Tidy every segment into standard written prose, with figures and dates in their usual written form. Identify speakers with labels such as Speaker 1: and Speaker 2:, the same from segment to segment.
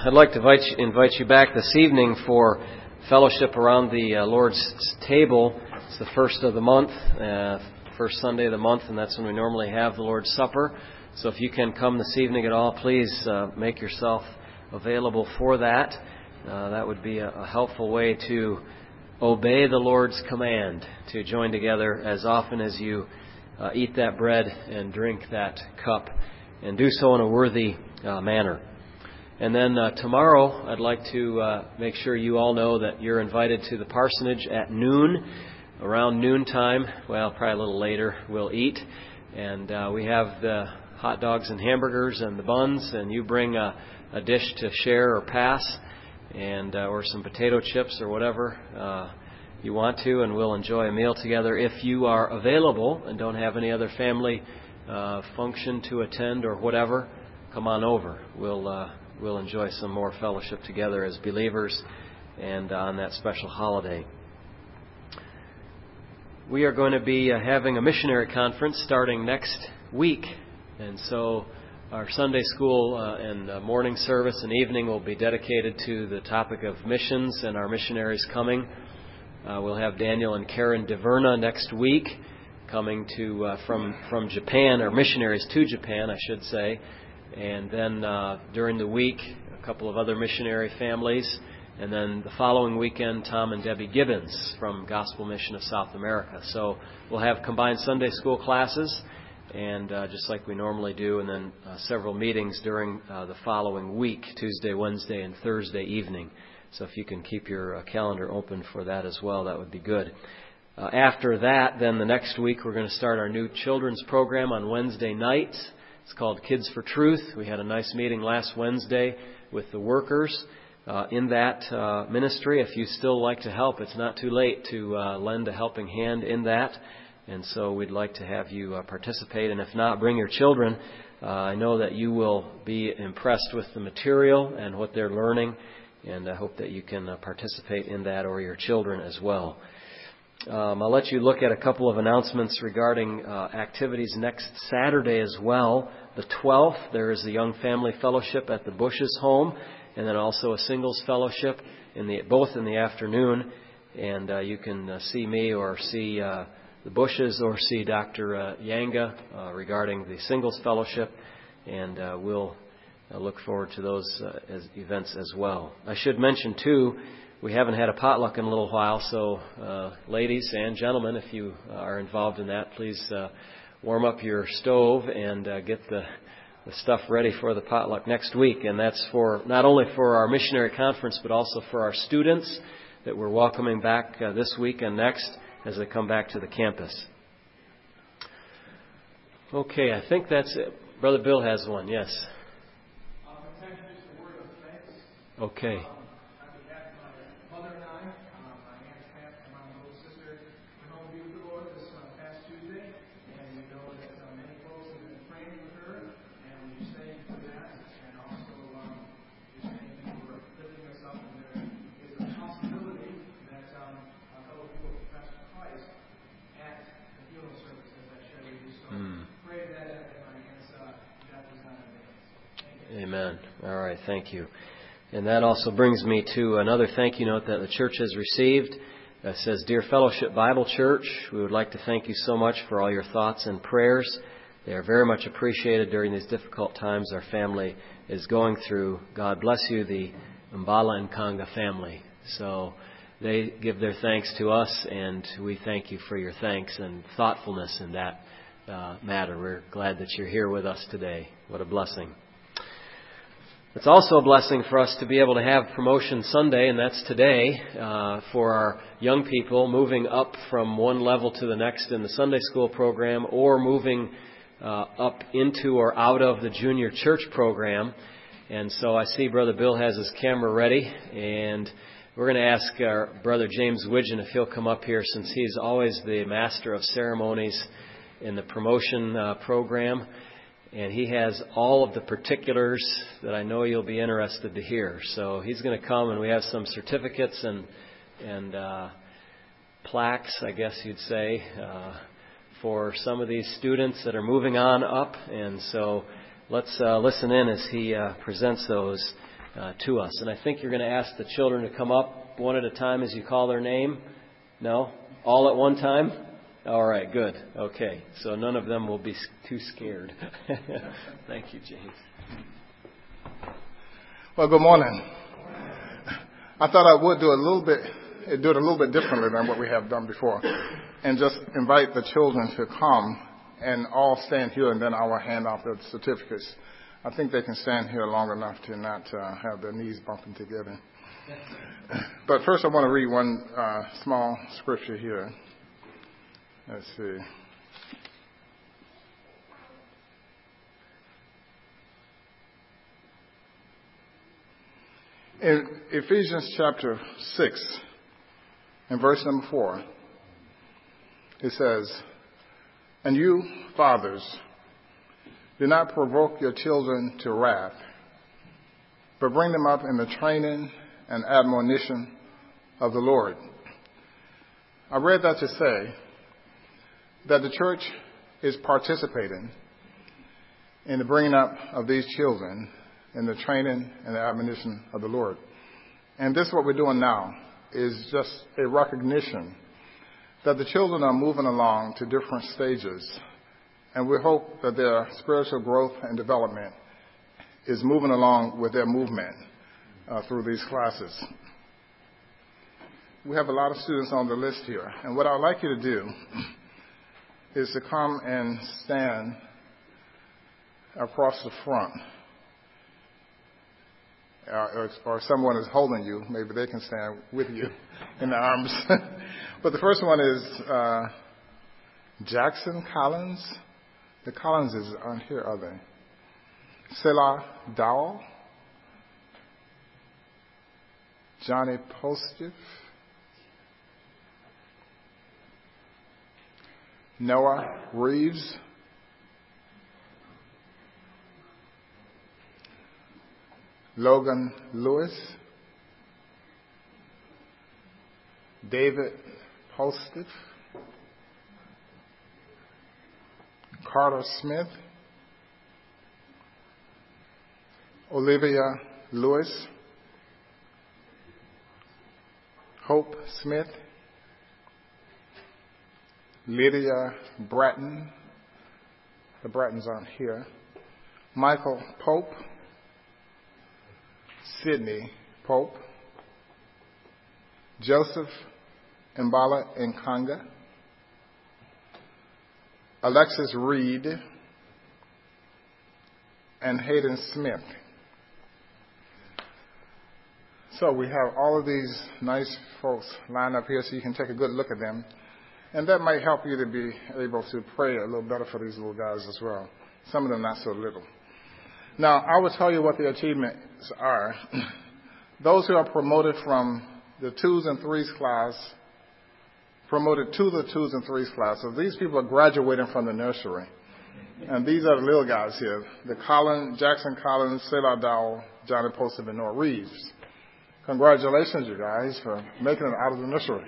Speaker 1: I'd like to invite you back this evening for fellowship around the Lord's table. It's the first of the month, first Sunday of the month, and that's when we normally have the Lord's Supper. So if you can come this evening at all, please make yourself available for that. That would be a helpful way to obey the Lord's command, to join together as often as you eat that bread and drink that cup, and do so in a worthy manner. And then tomorrow, I'd like to make sure you all know that you're invited to the parsonage at noon. Around noontime, well, probably a little later, we'll eat. And we have the hot dogs and hamburgers and the buns, and you bring a dish to share or pass, and or some potato chips or whatever you want to, and we'll enjoy a meal together. If you are available and don't have any other family function to attend or whatever, come on over. We'll enjoy some more fellowship together as believers and on that special holiday. We are going to be having a missionary conference starting next week. And so our Sunday school and morning service and evening will be dedicated to the topic of missions and our missionaries coming. We'll have Daniel and Karen DeVerna next week coming to from Japan, or missionaries to Japan, I should say. And then during the week, a couple of other missionary families. And then the following weekend, Tom and Debbie Gibbons from Gospel Mission of South America. So we'll have combined Sunday school classes, and just like we normally do, and then several meetings during the following week, Tuesday, Wednesday, and Thursday evening. So if you can keep your calendar open for that as well, that would be good. After that, then the next week, we're going to start our new children's program on Wednesday nights. It's called Kids for Truth. We had a nice meeting last Wednesday with the workers in that ministry. If you still like to help, it's not too late to lend a helping hand in that. And so we'd like to have you participate. And if not, bring your children. I know that you will be impressed with the material and what they're learning. And I hope that you can participate in that, or your children as well. I'll let you look at a couple of announcements regarding activities next Saturday as well. The 12th, there is the Young Family Fellowship at the Bushes home, and then also a singles fellowship both in the afternoon. And you can see me or see the Bushes or see Dr. Yanga regarding the singles fellowship, and we'll look forward to those events as well. I should mention, too, we haven't had a potluck in a little while, so ladies and gentlemen, if you are involved in that, please warm up your stove and get the stuff ready for the potluck next week. And that's for not only for our missionary conference, but also for our students that we're welcoming back this week and next as they come back to the campus. Okay, I think that's it. Brother Bill has one, yes. Okay. Amen. All right, thank you. And that also brings me to another thank you note that the church has received. It says, Dear Fellowship Bible Church, we would like to thank you so much for all your thoughts and prayers. They are very much appreciated during these difficult times our family is going through. God bless you, the Mbala and Kanga family. So they give their thanks to us, and we thank you for your thanks and thoughtfulness in that matter. We're glad that you're here with us today. What a blessing. It's also a blessing for us to be able to have Promotion Sunday, and that's today, for our young people moving up from one level to the next in the Sunday school program, or moving up into or out of the junior church program. And so I see Brother Bill has his camera ready, and we're going to ask our Brother James Widgeon if he'll come up here, since he's always the master of ceremonies in the promotion program. And he has all of the particulars that I know you'll be interested to hear. So he's going to come, and we have some certificates and plaques, I guess you'd say, for some of these students that are moving on up. And so let's listen in as he presents those to us. And I think you're going to ask the children to come up one at a time as you call their name. No? All at one time? All right, good. Okay, so none of them will be too scared. Thank you, James.
Speaker 2: Well, good morning. I thought I would do it a little bit differently than what we have done before, and just invite the children to come and all stand here, and then I will hand out the certificates. I think they can stand here long enough to not have their knees bumping together. But first I want to read one small scripture here. Let's see. In Ephesians chapter 6, in verse number 4, it says, "And you, fathers, do not provoke your children to wrath, but bring them up in the training and admonition of the Lord." I read that to say that the church is participating in the bringing up of these children in the training and the admonition of the Lord. And this, what we're doing now, is just a recognition that the children are moving along to different stages, and we hope that their spiritual growth and development is moving along with their movement through these classes. We have a lot of students on the list here, and what I'd like you to do is to come and stand across the front. Or someone is holding you, maybe they can stand with you in the arms. But the first one is Jackson Collins. The Collinses aren't here, are they? Selah Dowell. Johnny Postiff. Noah Reeves. Logan Lewis, David Postiff, Carter Smith, Olivia Lewis, Hope Smith, Lydia Bratton, the Brattons aren't here, Michael Pope, Sydney Pope, Joseph Mbala Nkanga, Alexis Reed, and Hayden Smith. So we have all of these nice folks lined up here so you can take a good look at them. And that might help you to be able to pray a little better for these little guys as well. Some of them not so little. Now, I will tell you what the achievements are. Those who are promoted from the 2s and 3s class, promoted to the 2s and 3s class. So these people are graduating from the nursery. And these are the little guys here. The Jackson Collins, Selah Dowell, Johnny Postiff, and Noah Reeves. Congratulations, you guys, for making it out of the nursery.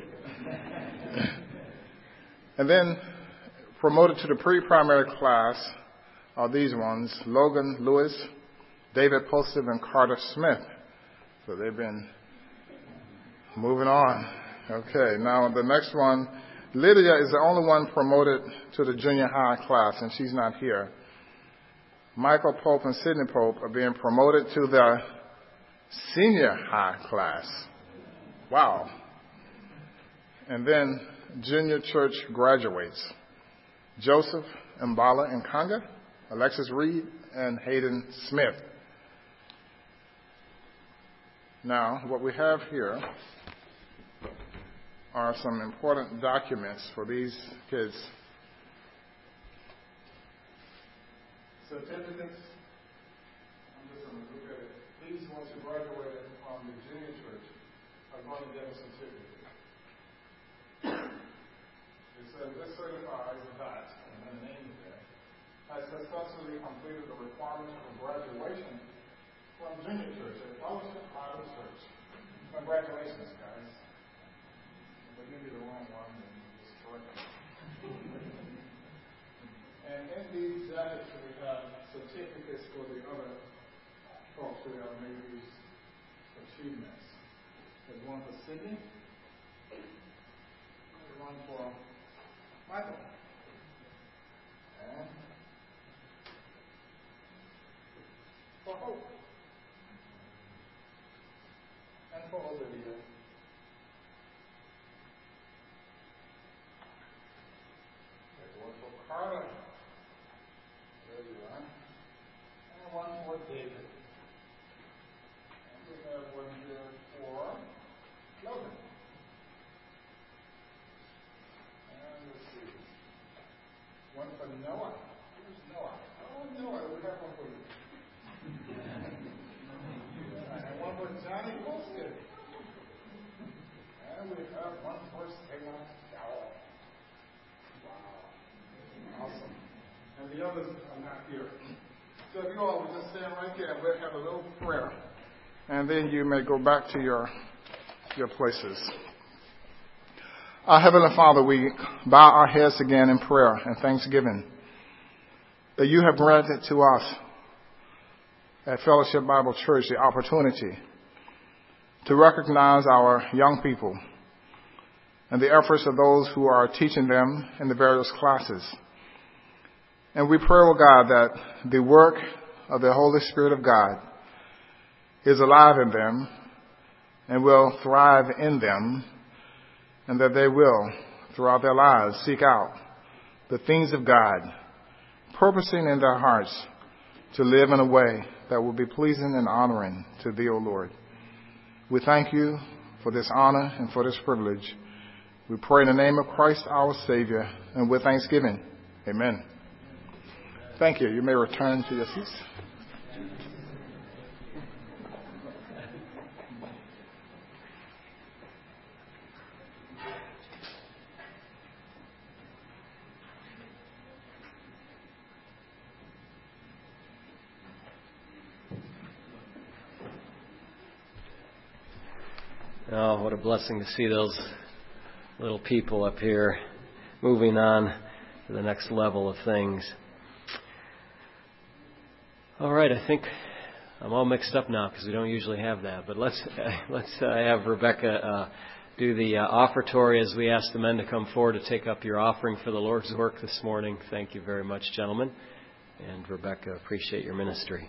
Speaker 2: And then promoted to the pre-primary class are these ones, Logan Lewis, David Postiff, and Carter Smith. So they've been moving on. Okay, now the next one, Lydia is the only one promoted to the junior high class, and she's not here. Michael Pope and Sydney Pope are being promoted to the senior high class. Wow. And then junior church graduates, Joseph Mbala Nkanga, Alexis Reed, and Hayden Smith. Now, what we have here are some important documents for these kids. Certificates. I'm just going to look at it. These ones who graduated from the junior church are going to get a certificate. It says, "This certifies that," and then the name is there, "has successfully completed the requirements for graduation from junior church at Fellowship Bible Church." Congratulations, guys. If I give you the wrong one, then just correct it. And in these jackets, we have certificates for the other folks who have made these achievements. There's one for Sydney. There's one for Michael. And for Hope. And for Olivia. There's one for Carla. There you are. And one for David. And we have one here for Logan. And let's see. One for Noah. Where's Noah? Oh, Noah, we have one for you. And one for Johnny Wilson. And we have one for Stella Dowell. Wow. Awesome. And the others are not here. So if you all would just stand right there, we'll have a little prayer. And then you may go back to your places. Our Heavenly Father, we bow our heads again in prayer and thanksgiving that you have granted to us at Fellowship Bible Church the opportunity to recognize our young people and the efforts of those who are teaching them in the various classes. And we pray, oh God, that the work of the Holy Spirit of God is alive in them and will thrive in them, and that they will, throughout their lives, seek out the things of God, purposing in their hearts to live in a way that will be pleasing and honoring to Thee, O Lord. We thank You for this honor and for this privilege. We pray in the name of Christ our Savior, and with thanksgiving. Amen. Thank you. You may return to your seats.
Speaker 1: Oh, what a blessing to see those little people up here moving on to the next level of things. All right, I think I'm all mixed up now because we don't usually have that. But let's have Rebecca do the offertory as we ask the men to come forward to take up your offering for the Lord's work this morning. Thank you very much, gentlemen. And Rebecca, appreciate your ministry.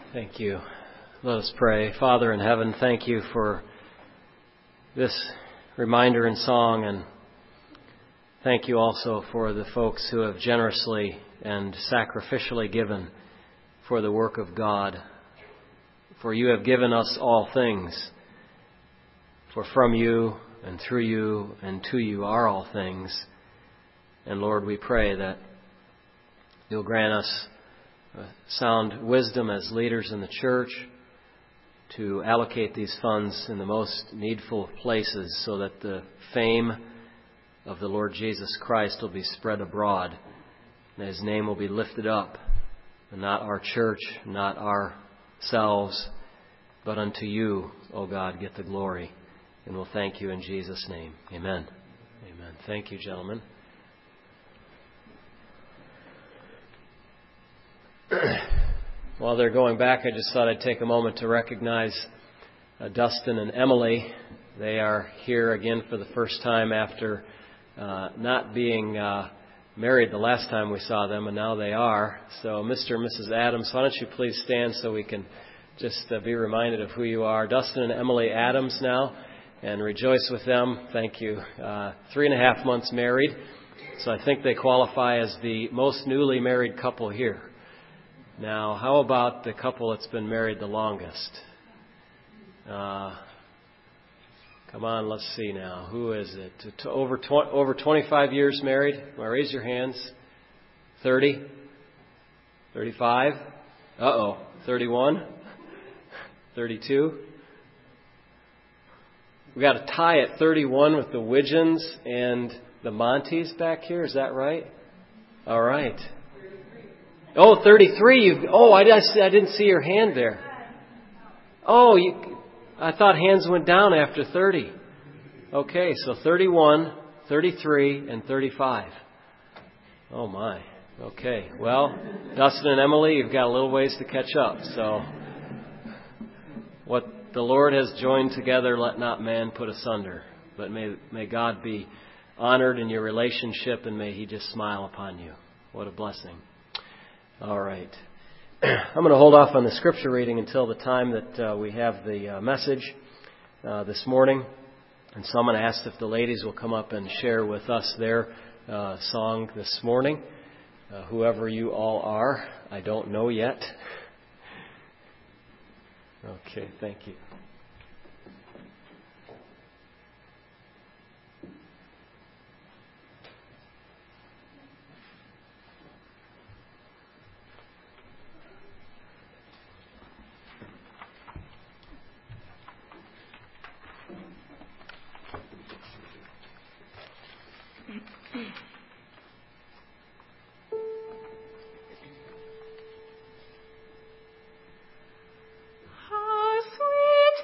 Speaker 1: Thank you. Let us pray. Father in heaven, thank you for this reminder and song, and thank you also for the folks who have generously and sacrificially given for the work of God. For you have given us all things. For from you and through you and to you are all things. And Lord, we pray that you'll grant us sound wisdom as leaders in the church to allocate these funds in the most needful places so that the fame of the Lord Jesus Christ will be spread abroad and His name will be lifted up, and not our church, not ourselves, but unto you, O God, get the glory. And we'll thank you in Jesus' name. Amen. Amen. Thank you, gentlemen. While they're going back, I just thought I'd take a moment to recognize Dustin and Emily. They are here again for the first time after not being married the last time we saw them, and now they are. So, Mr. and Mrs. Adams, why don't you please stand so we can just be reminded of who you are. Dustin and Emily Adams now, and rejoice with them. Thank you. 3.5 months married, so I think they qualify as the most newly married couple here. Now, how about the couple that's been married the longest? Come on, let's see now. Who is it? Over 25 years married? Well, raise your hands. 30? 35? 31? 32? We got a tie at 31 with the Widgeons and the Montes back here. Is that right? All right. Oh, 33. I didn't see your hand there. I thought hands went down after 30. Okay, so 31, 33, and 35. Oh, my. Okay, well, Dustin and Emily, you've got a little ways to catch up. So, what the Lord has joined together, let not man put asunder. But may God be honored in your relationship, and may He just smile upon you. What a blessing. All right. I'm going to hold off on the scripture reading until the time that we have the message this morning. And so I'm going to ask if the ladies will come up and share with us their song this morning. Whoever you all are, I don't know yet. Okay, thank you.
Speaker 3: How sweet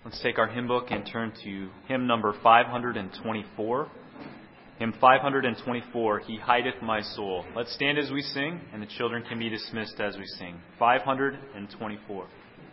Speaker 3: Let's take our hymn book and turn to hymn number 524. Hymn 524, He Hideth My Soul. Let's stand as we sing, and the children can be dismissed as we sing. 524.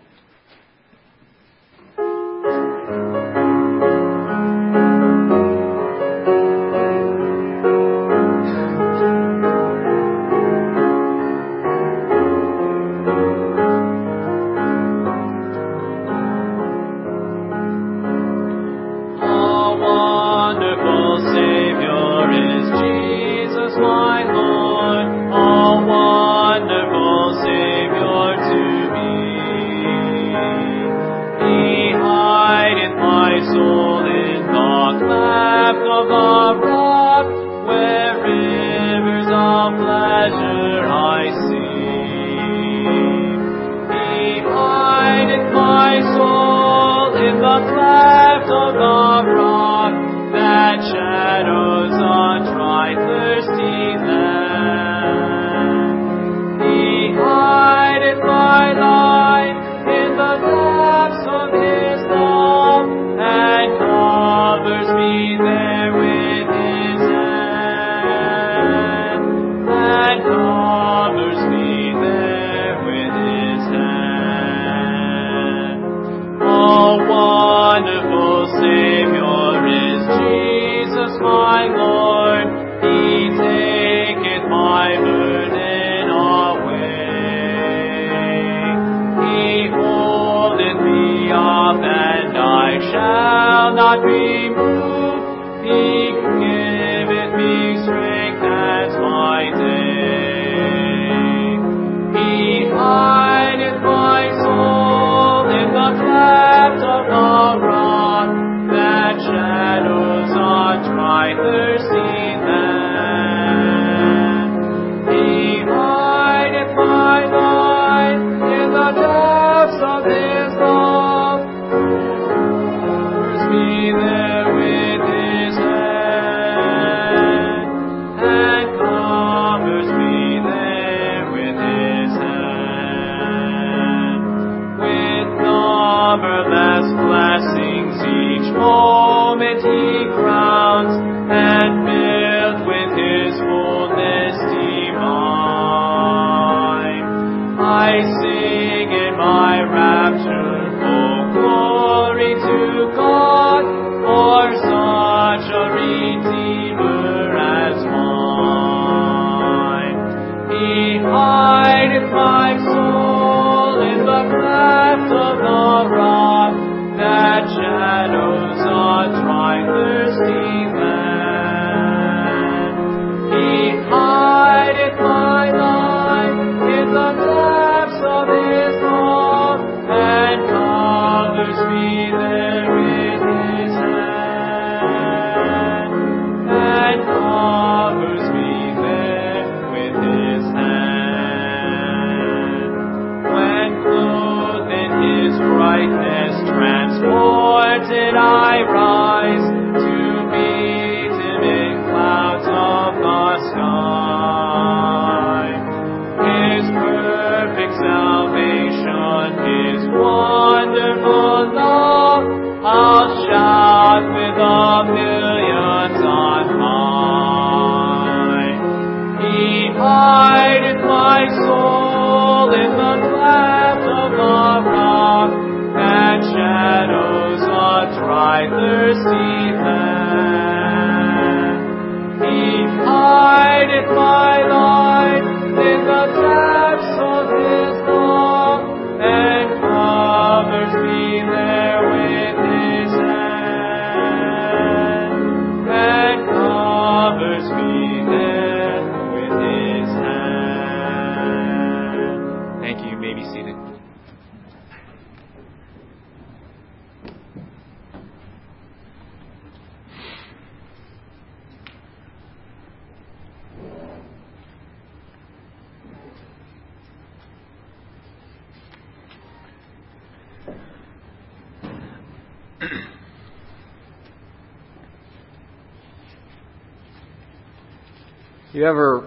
Speaker 1: You ever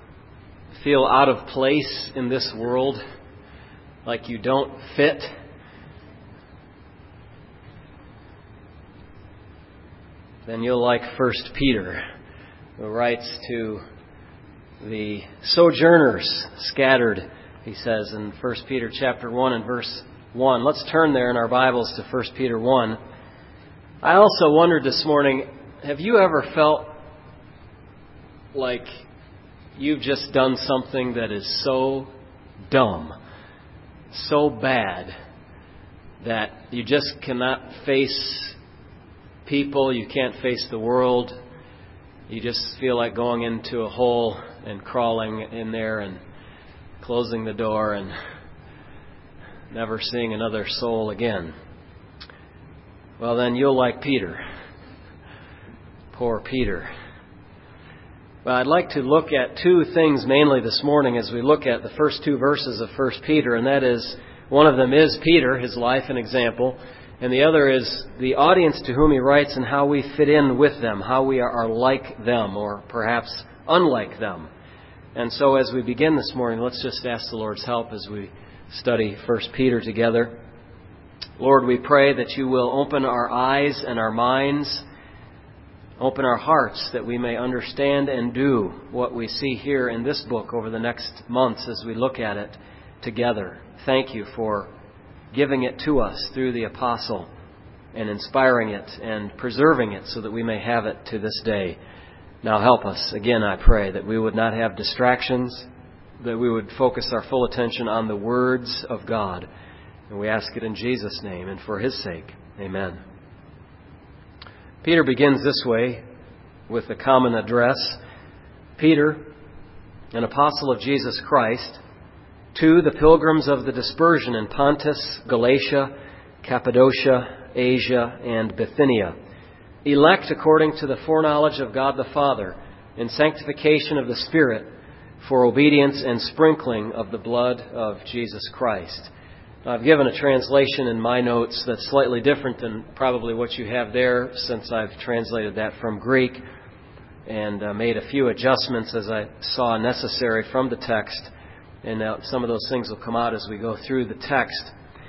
Speaker 1: feel out of place in this world, like you don't fit? then you'll like 1 Peter, who writes to the sojourners scattered, he says in 1 Peter chapter 1 and verse 1. Let's turn there in our Bibles to 1 Peter 1. I also wondered this morning, have you ever felt like you've just done something that is so dumb, so bad, that you just cannot face people, you can't face the world, you just feel like going into a hole and crawling in there and closing the door and never seeing another soul again? Well, then you'll like Peter. Poor Peter. Well, I'd like to look at two things mainly this morning as we look at the first two verses of 1 Peter, and that is, one of them is Peter, his life and example, and the other is the audience to whom he writes and how we fit in with them, how we are like them, or perhaps unlike them. And so as we begin this morning, let's just ask the Lord's help as we study 1 Peter together. Lord, we pray that you will open our eyes and our minds, open our hearts, that we may understand and do what we see here in this book over the next months as we look at it together. Thank you for giving it to us through the apostle and inspiring it and preserving it so that we may have it to this day. Now help us, again I pray, that we would not have distractions, that we would focus our full attention on the words of God. And we ask it in Jesus' name and for His sake. Amen. Peter begins this way with a common address. Peter, an apostle of Jesus Christ, to the pilgrims of the dispersion in Pontus, Galatia, Cappadocia, Asia, and Bithynia, elect according to the foreknowledge of God the Father, in sanctification of the Spirit, for obedience and sprinkling of the blood of Jesus Christ. I've given a translation in my notes that's slightly different than probably what you have there, since I've translated that from Greek and made a few adjustments as I saw necessary from the text. And now some of those things will come out as we go through the text.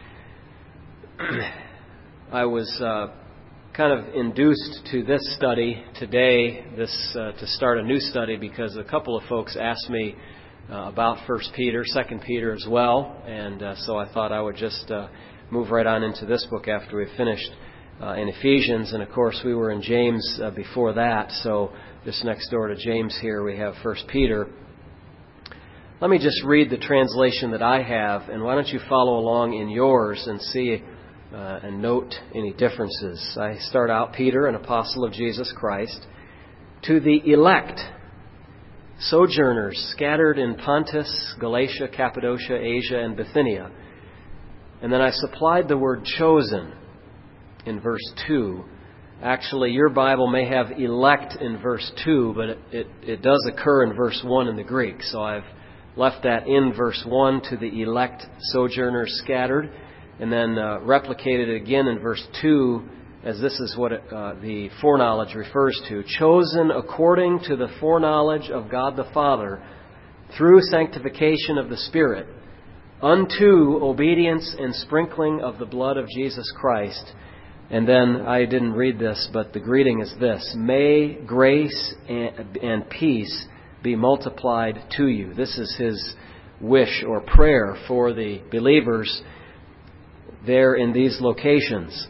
Speaker 1: I was kind of induced to this study today, to start a new study, because a couple of folks asked me about 1 Peter, 2 Peter as well, and so I thought I would just move right on into this book after we finished in Ephesians, and of course we were in James before that, so just next door to James here we have 1 Peter. Let me just read the translation that I have, and why don't you follow along in yours and see and note any differences. I start out, Peter, an apostle of Jesus Christ, to the elect, sojourners scattered in Pontus, Galatia, Cappadocia, Asia, and Bithynia. And then I supplied the word chosen in verse 2. Actually, your Bible may have elect in verse 2, but it does occur in verse 1 in the Greek. So I've left that in verse 1 to the elect sojourners scattered, and then replicated it again in verse 2, as this is what the foreknowledge refers to. Chosen according to the foreknowledge of God the Father, through sanctification of the Spirit, unto obedience and sprinkling of the blood of Jesus Christ. And then, I didn't read this, but the greeting is this: may grace and peace be multiplied to you. This is his wish or prayer for the believers there in these locations.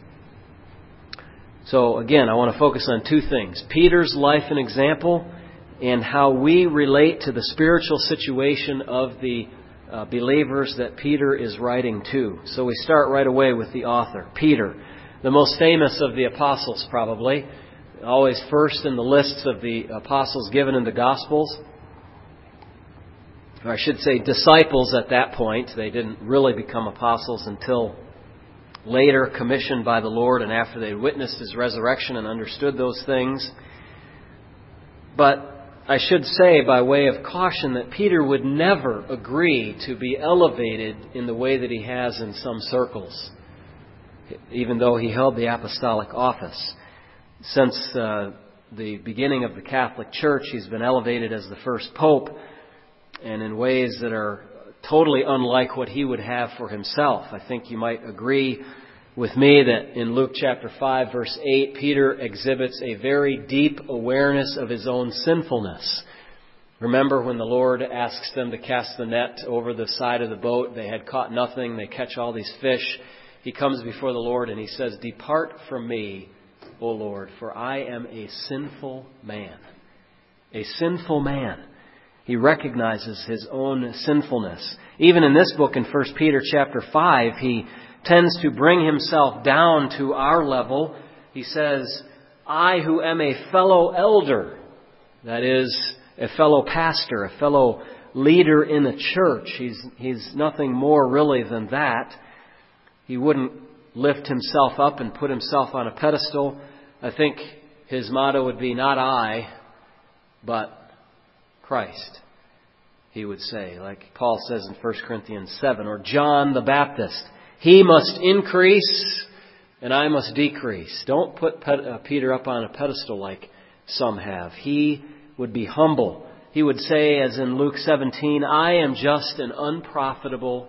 Speaker 1: So again, I want to focus on two things: Peter's life and example, and how we relate to the spiritual situation of the believers that Peter is writing to. So we start right away with the author, Peter, the most famous of the apostles probably, always first in the lists of the apostles given in the Gospels. Or I should say disciples at that point. They didn't really become apostles until later, commissioned by the Lord and after they witnessed His resurrection and understood those things. But I should say, by way of caution, that Peter would never agree to be elevated in the way that he has in some circles, even though he held the apostolic office. Since the beginning of the Catholic Church, he's been elevated as the first pope, and in ways that are totally unlike what he would have for himself. I think you might agree with me that in Luke chapter 5, verse 8, Peter exhibits a very deep awareness of his own sinfulness. Remember when the Lord asks them to cast the net over the side of the boat? They had caught nothing. They catch all these fish. He comes before the Lord and he says, "Depart from me, O Lord, for I am a sinful man." A sinful man. He recognizes his own sinfulness. Even in this book, in 1 Peter chapter 5, he tends to bring himself down to our level. He says, "I who am a fellow elder," that is, a fellow pastor, a fellow leader in the church. He's nothing more really than that. He wouldn't lift himself up and put himself on a pedestal. I think his motto would be, "Not I, but Christ," he would say, like Paul says in 1 Corinthians 7, or John the Baptist. "He must increase and I must decrease." Don't put Peter up on a pedestal like some have. He would be humble. He would say, as in Luke 17, "I am just an unprofitable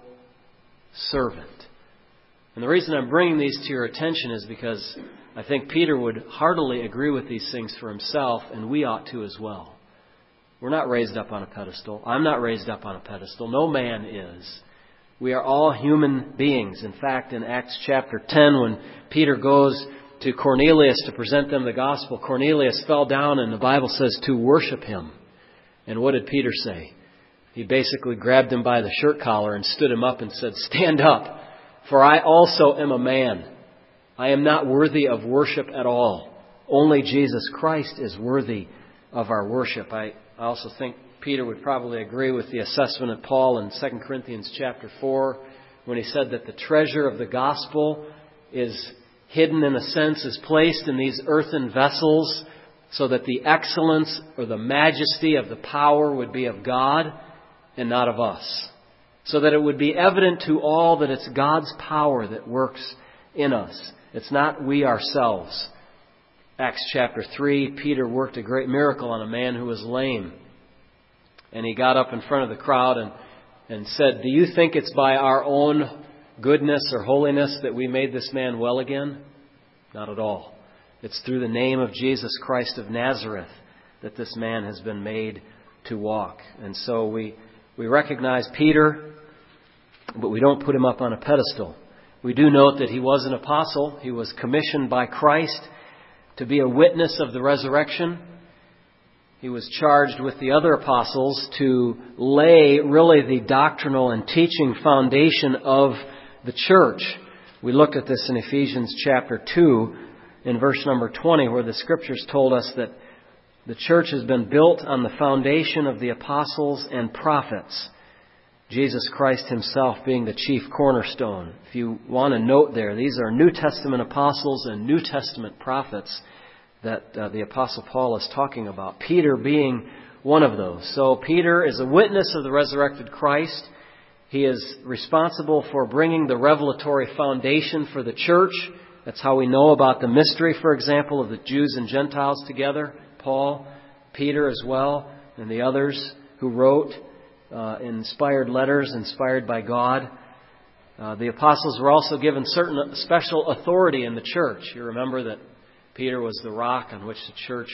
Speaker 1: servant." And the reason I'm bringing these to your attention is because I think Peter would heartily agree with these things for himself, and we ought to as well. We're not raised up on a pedestal. I'm not raised up on a pedestal. No man is. We are all human beings. In fact, in Acts chapter 10, when Peter goes to Cornelius to present them the gospel, Cornelius fell down, and the Bible says, to worship him. And what did Peter say? He basically grabbed him by the shirt collar and stood him up and said, "Stand up, for I also am a man. I am not worthy of worship at all. Only Jesus Christ is worthy of our worship." I also think Peter would probably agree with the assessment of Paul in 2 Corinthians chapter 4, when he said that the treasure of the gospel is hidden, in a sense, is placed in these earthen vessels, so that the excellence or the majesty of the power would be of God and not of us. So that it would be evident to all that it's God's power that works in us. It's not we ourselves. Acts chapter 3, Peter worked a great miracle on a man who was lame. And he got up in front of the crowd and said, "Do you think it's by our own goodness or holiness that we made this man well again? Not at all. It's through the name of Jesus Christ of Nazareth that this man has been made to walk." And so we recognize Peter, but we don't put him up on a pedestal. We do note that he was an apostle. He was commissioned by Christ to be a witness of the resurrection. He was charged with the other apostles to lay really the doctrinal and teaching foundation of the church. We looked at this in Ephesians chapter 2 in verse number 20, where the Scriptures told us that the church has been built on the foundation of the apostles and prophets, Jesus Christ himself being the chief cornerstone. If you want to note there, these are New Testament apostles and New Testament prophets that the Apostle Paul is talking about, Peter being one of those. So Peter is a witness of the resurrected Christ. He is responsible for bringing the revelatory foundation for the church. That's how we know about the mystery, for example, of the Jews and Gentiles together. Paul, Peter as well, and the others who wrote inspired letters inspired by God. The apostles were also given certain special authority in the church. You remember that Peter was the rock on which the church,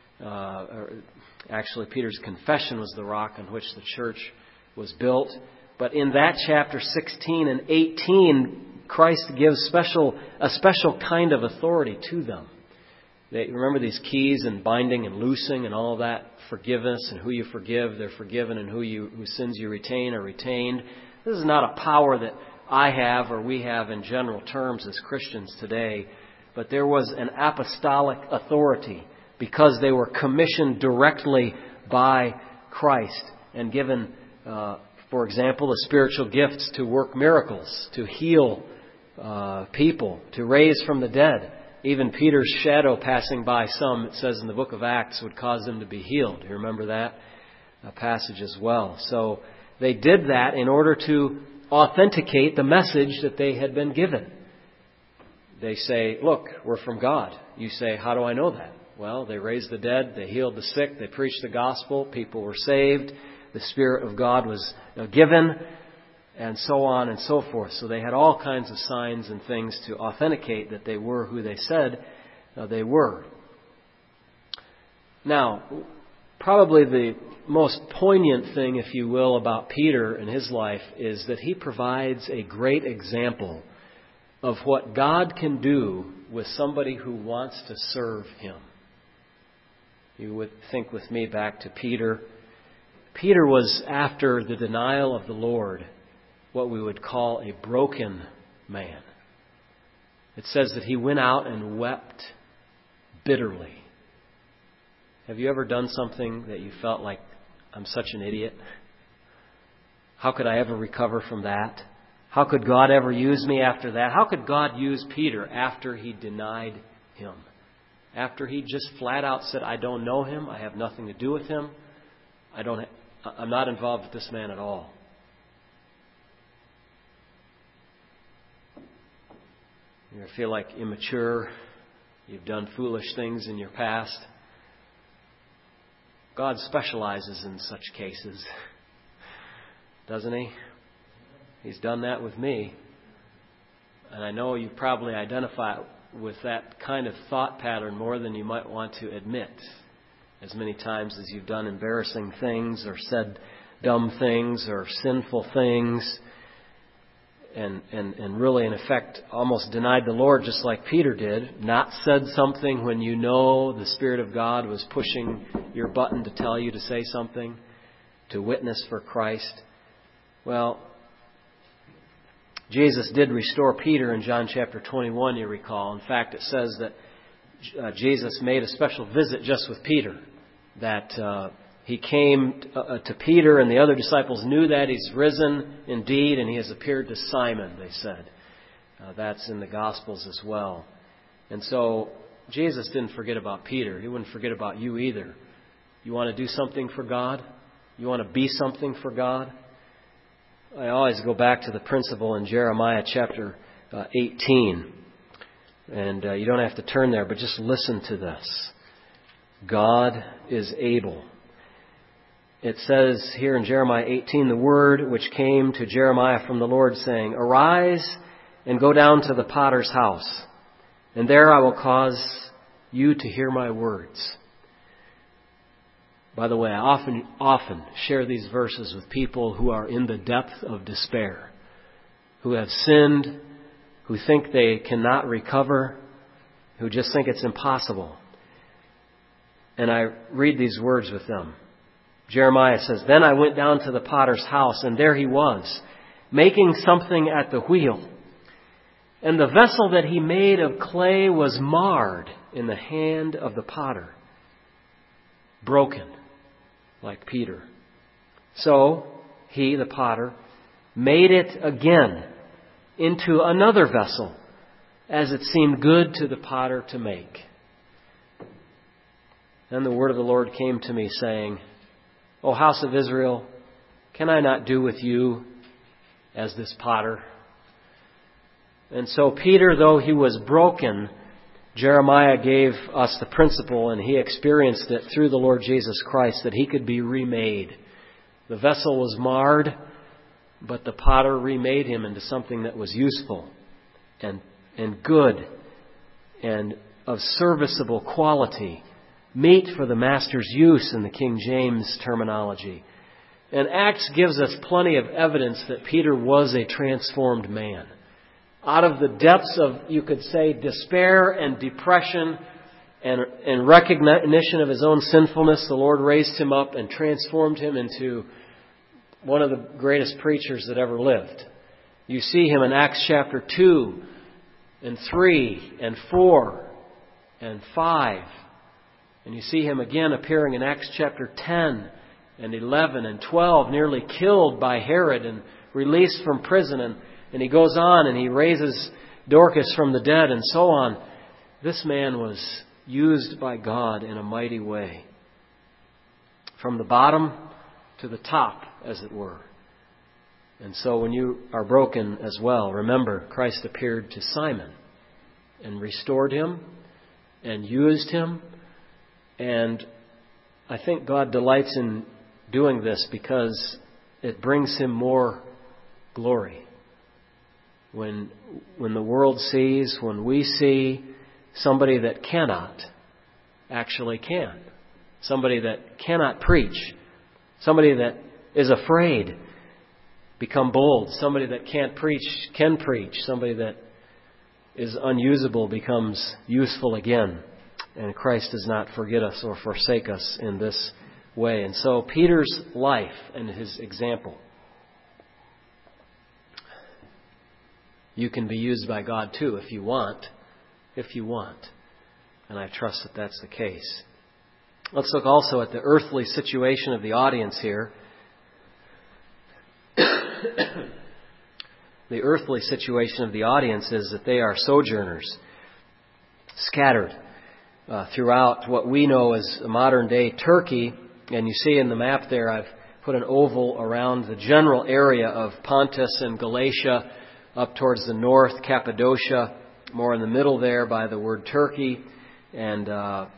Speaker 1: Peter's confession was the rock on which the church was built. But in that chapter 16 and 18, Christ gives a special kind of authority to them. Remember these keys and binding and loosing and all that, forgiveness, and who you forgive, they're forgiven, and whose sins you retain are retained. This is not a power that I have or we have in general terms as Christians today, but there was an apostolic authority because they were commissioned directly by Christ and given, for example, the spiritual gifts to work miracles, to heal people, to raise from the dead. Even Peter's shadow passing by some, it says in the book of Acts, would cause them to be healed. You remember that passage as well. So they did that in order to authenticate the message that they had been given. They say, "Look, we're from God." You say, "How do I know that?" Well, they raised the dead, they healed the sick, they preached the gospel, people were saved, the Spirit of God was given, and so on and so forth. So they had all kinds of signs and things to authenticate that they were who they said they were. Now, probably the most poignant thing, if you will, about Peter and his life is that he provides a great example of what God can do with somebody who wants to serve Him. You would think with me back to Peter. Peter was, after the denial of the Lord, what we would call a broken man. It says that he went out and wept bitterly. Have you ever done something that you felt like, I'm such an idiot? How could I ever recover from that? How could God ever use me after that? How could God use Peter after he denied Him? After he just flat out said, I don't know him, I have nothing to do with him, I'm not involved with this man at all. You ever feel like immature? You've done foolish things in your past? God specializes in such cases, doesn't He? He's done that with me. And I know you probably identify with that kind of thought pattern more than you might want to admit. As many times as you've done embarrassing things or said dumb things or sinful things and really, in effect, almost denied the Lord just like Peter did. Not said something when you know the Spirit of God was pushing your button to tell you to say something, to witness for Christ. Well, Jesus did restore Peter in John chapter 21, you recall. In fact, it says that Jesus made a special visit just with Peter. That He came to Peter and the other disciples knew that He's risen indeed and He has appeared to Simon, they said. That's in the Gospels as well. And so Jesus didn't forget about Peter. He wouldn't forget about you either. You want to do something for God? You want to be something for God? I always go back to the principle in Jeremiah chapter 18. And you don't have to turn there, but just listen to this. God is able. It says here in Jeremiah 18, the word which came to Jeremiah from the Lord saying, Arise and go down to the potter's house, and there I will cause you to hear my words. By the way, I often share these verses with people who are in the depth of despair, who have sinned, who think they cannot recover, who just think it's impossible. And I read these words with them. Jeremiah says, Then I went down to the potter's house, and there he was, making something at the wheel. And the vessel that he made of clay was marred in the hand of the potter, broken, like Peter. So he, the potter, made it again into another vessel, as it seemed good to the potter to make. Then the word of the Lord came to me, saying, O house of Israel, can I not do with you as this potter? And so Peter, though he was broken, Jeremiah gave us the principle, and he experienced it through the Lord Jesus Christ, that he could be remade. The vessel was marred, but the potter remade him into something that was useful and good and of serviceable quality, meet for the master's use in the King James terminology. And Acts gives us plenty of evidence that Peter was a transformed man. Out of the depths of, you could say, despair and depression and recognition of his own sinfulness, the Lord raised him up and transformed him into one of the greatest preachers that ever lived. You see him in Acts chapter 2 and 3 and 4 and 5. And you see him again appearing in Acts chapter 10 and 11 and 12, nearly killed by Herod and released from prison. And he goes on and he raises Dorcas from the dead and so on. This man was used by God in a mighty way. From the bottom to the top, as it were. And so when you are broken as well, remember Christ appeared to Simon and restored him and used him. And I think God delights in doing this because it brings him more glory. When the world sees, when we see somebody that cannot actually can. Somebody that cannot preach. Somebody that is afraid become bold. Somebody that can't preach can preach. Somebody that is unusable becomes useful again. And Christ does not forget us or forsake us in this way. And so Peter's life and his example. You can be used by God too if you want. If you want. And I trust that that's the case. Let's look also at the earthly situation of the audience here. The earthly situation of the audience is that they are sojourners, scattered throughout what we know as modern-day Turkey. And you see in the map there, I've put an oval around the general area of Pontus and Galatia, up towards the north, Cappadocia, more in the middle there by the word Turkey, and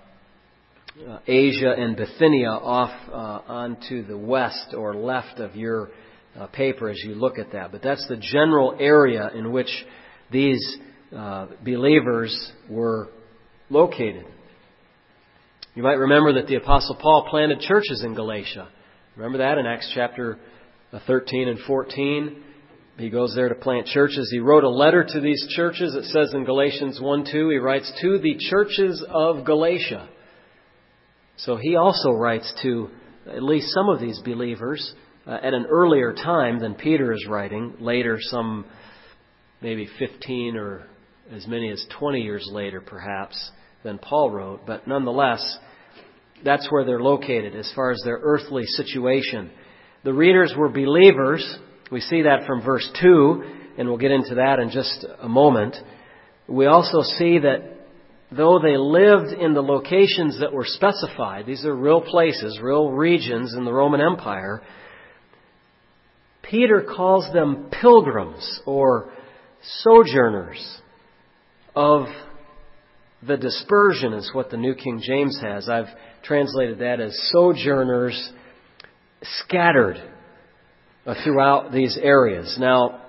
Speaker 1: Asia and Bithynia off onto the west or left of your paper as you look at that. But that's the general area in which these believers were located. You might remember that the Apostle Paul planted churches in Galatia. Remember that in Acts chapter 13 and 14? He goes there to plant churches. He wrote a letter to these churches. It says in Galatians 1:2, he writes, to the churches of Galatia. So he also writes to at least some of these believers at an earlier time than Peter is writing. Later, some maybe 15 or as many as 20 years later, perhaps, than Paul wrote. But nonetheless, that's where they're located as far as their earthly situation. The readers were believers. We see that from verse 2, and we'll get into that in just a moment. We also see that though they lived in the locations that were specified, these are real places, real regions in the Roman Empire, Peter calls them pilgrims or sojourners of the dispersion, is what the New King James has. I've translated that as sojourners scattered throughout these areas. Now,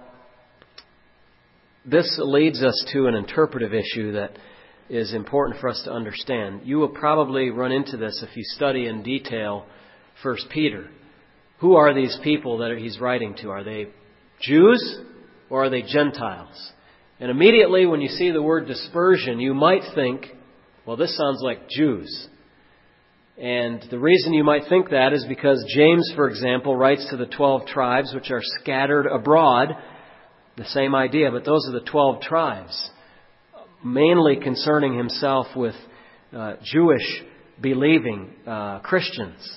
Speaker 1: this leads us to an interpretive issue that is important for us to understand. You will probably run into this if you study in detail 1 Peter. Who are these people that he's writing to? Are they Jews or are they Gentiles? And immediately when you see the word dispersion, you might think, well, this sounds like Jews. And the reason you might think that is because James, for example, writes to the 12 tribes which are scattered abroad. The same idea, but those are the 12 tribes. Mainly concerning himself with Jewish believing Christians.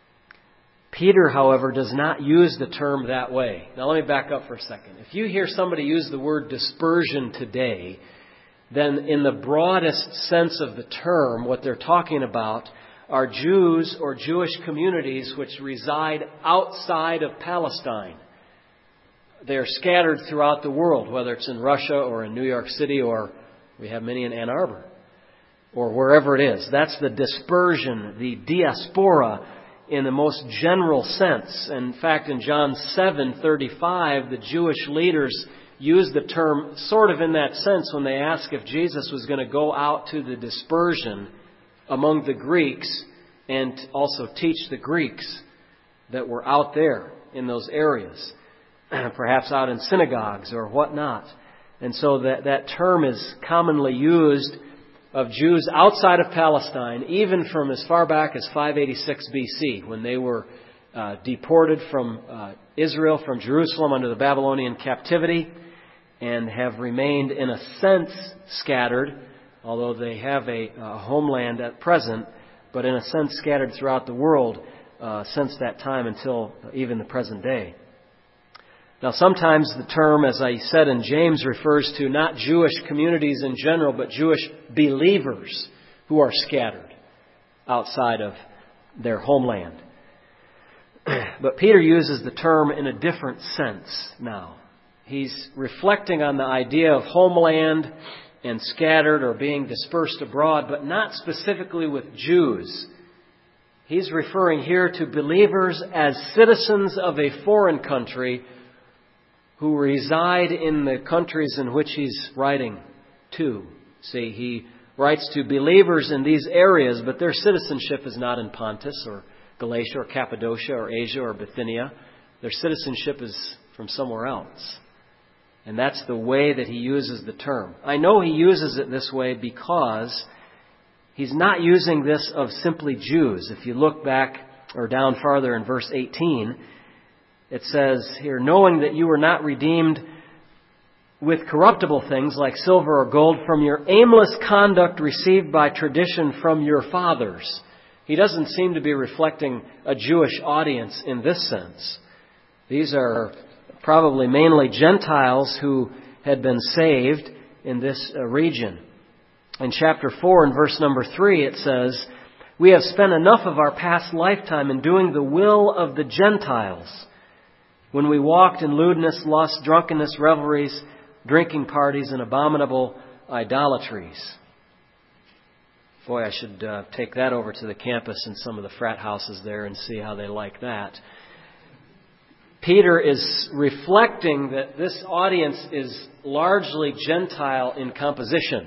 Speaker 1: Peter, however, does not use the term that way. Now let me back up for a second. If you hear somebody use the word dispersion today, then in the broadest sense of the term, what they're talking about are Jews or Jewish communities which reside outside of Palestine. They're scattered throughout the world, whether it's in Russia or in New York City, or we have many in Ann Arbor, or wherever it is. That's the dispersion, the diaspora in the most general sense. In fact, in John 7:35, the Jewish leaders used the term sort of in that sense when they asked if Jesus was going to go out to the dispersion among the Greeks and also teach the Greeks that were out there in those areas, perhaps out in synagogues or whatnot. And so that term is commonly used of Jews outside of Palestine, even from as far back as 586 BC, when they were deported from Israel, from Jerusalem under the Babylonian captivity, and have remained in a sense scattered, although they have a homeland at present, but in a sense scattered throughout the world since that time until even the present day. Now, sometimes the term, as I said in James, refers to not Jewish communities in general, but Jewish believers who are scattered outside of their homeland. But Peter uses the term in a different sense now. He's reflecting on the idea of homeland and scattered or being dispersed abroad, but not specifically with Jews. He's referring here to believers as citizens of a foreign country who reside in the countries in which he's writing to. See, he writes to believers in these areas, but their citizenship is not in Pontus or Galatia or Cappadocia or Asia or Bithynia. Their citizenship is from somewhere else. And that's the way that he uses the term. I know he uses it this way because he's not using this of simply Jews. If you look back or down farther in verse 18, it says here, knowing that you were not redeemed with corruptible things like silver or gold from your aimless conduct received by tradition from your fathers. He doesn't seem to be reflecting a Jewish audience in this sense. These are probably mainly Gentiles who had been saved in this region. In chapter 4 and verse number 3 it says, we have spent enough of our past lifetime in doing the will of the Gentiles, when we walked in lewdness, lust, drunkenness, revelries, drinking parties, and abominable idolatries. Boy, I should take that over to the campus and some of the frat houses there and see how they like that. Peter is reflecting that this audience is largely Gentile in composition,